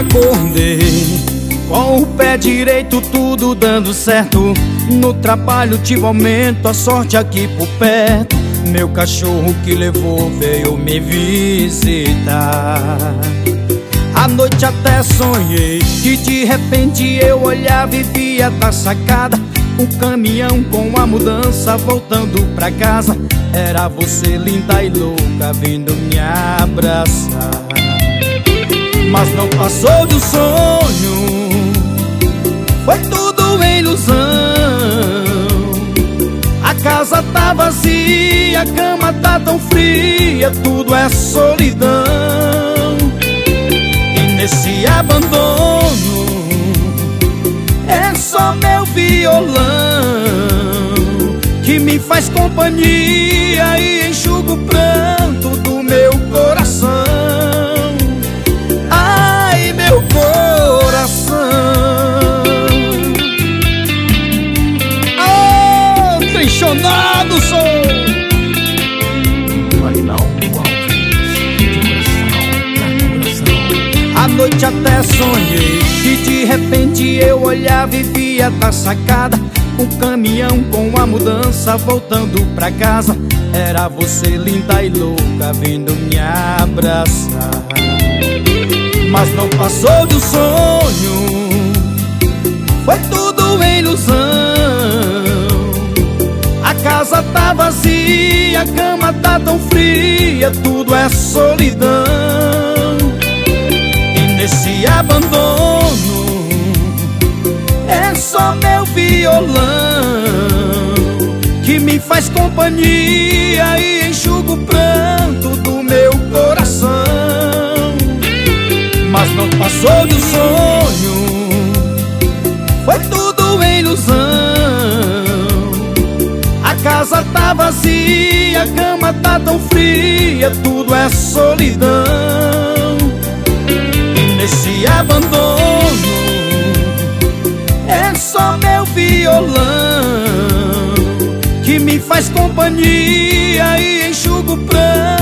Acordei com o pé direito tudo dando certo. No trabalho tive aumento, a sorte aqui por perto. Meu cachorro que levou veio me visitar. À noite até sonhei que de repente eu olhava e via da sacada o caminhão com a mudança voltando pra casa. Era você linda e louca vindo me abraçar. Mas não passou do sonho, foi tudo ilusão. A casa tá vazia, a cama tá tão fria, tudo é solidão. E nesse abandono é só meu violão que me faz companhia e enxuga o pranto do meu coração. Ai, meu coração. Oh, trechonado sou. À noite até sonhei que de repente eu olhava e via da sacada o caminhão com a mudança voltando pra casa. Era você linda e louca vindo me abraçar. Mas não passou do sonho, foi tudo ilusão. A casa tá vazia, a cama tá tão fria, tudo é solidão. E nesse abandono é só meu violão que me faz companhia e enxuga o pranto do meu coração. Mas não passou do sonho, foi tudo ilusão. A casa tá vazia, a cama tá tão fria, tudo é solidão. E nesse abandono é só meu violão que me faz companhia e enxuga o pranto